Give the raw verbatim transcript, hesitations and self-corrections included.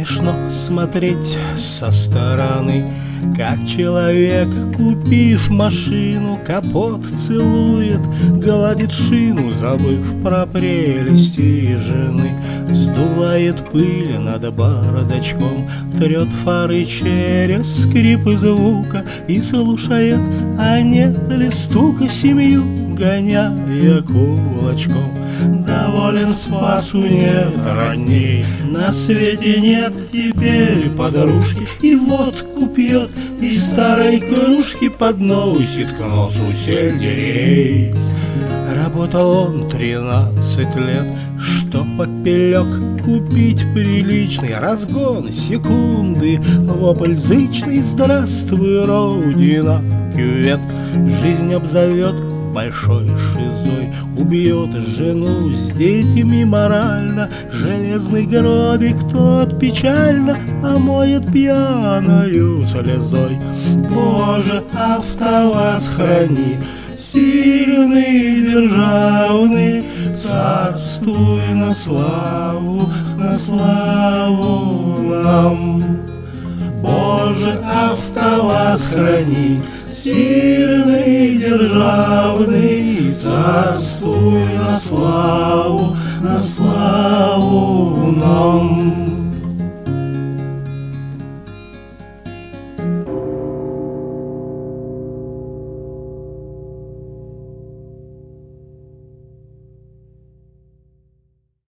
Смешно смотреть со стороны, как человек, купив машину, капот целует, гладит шину, забыв про прелести жены. Сдувает пыль над бардачком, трет фары через скрип и звука и слушает, а нет ли стука, семью гоняя кулачком. Доволен спасу, нет родней, на свете нет теперь подружки, и водку пьет из старой кружки, подносит к носу сельдерей. Работал он тринадцать лет, что попелек купить приличный, разгон секунды, вопль зычный: здравствуй, Родина, кювет. Жизнь обзовет большой шизой, убьет жену с детьми морально, железный гробик тот печально омоет пьяною слезой. Боже, АвтоВАЗ храни, сильный, державный, царствуй на славу, на славу нам. Боже, АвтоВАЗ храни, сильный, державный, царствуй на славу, на славу нам.